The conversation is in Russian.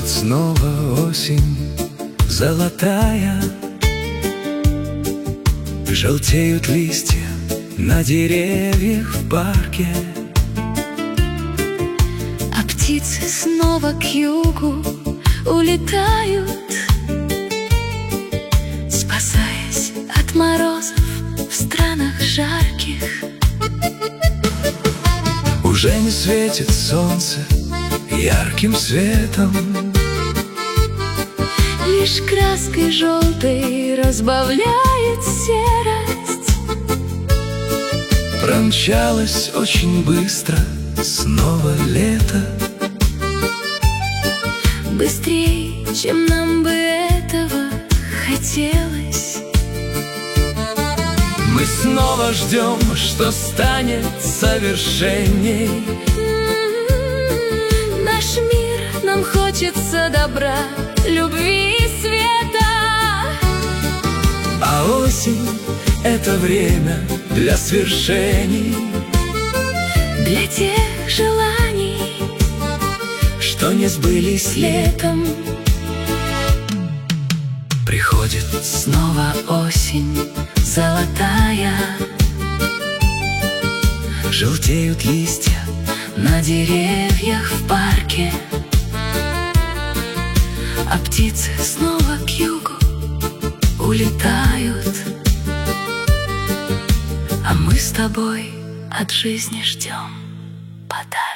Приходит снова осень золотая, желтеют листья на деревьях в парке, а птицы снова к югу улетают, спасаясь от морозов в странах жарких. Уже не светит солнце ярким светом, лишь краской желтой разбавляет серость. Промчалось очень быстро снова лето, быстрее, чем нам бы этого хотелось. мы снова ждем, что станет совершенней. Наш мир, нам хочется добра, любви и света. А осень — это время для свершений, Для тех желаний, что не сбылись летом. Приходит снова осень золотая, желтеют листья на деревьях в парке, а птицы снова к югу улетают, а мы с тобой от жизни ждем подарок.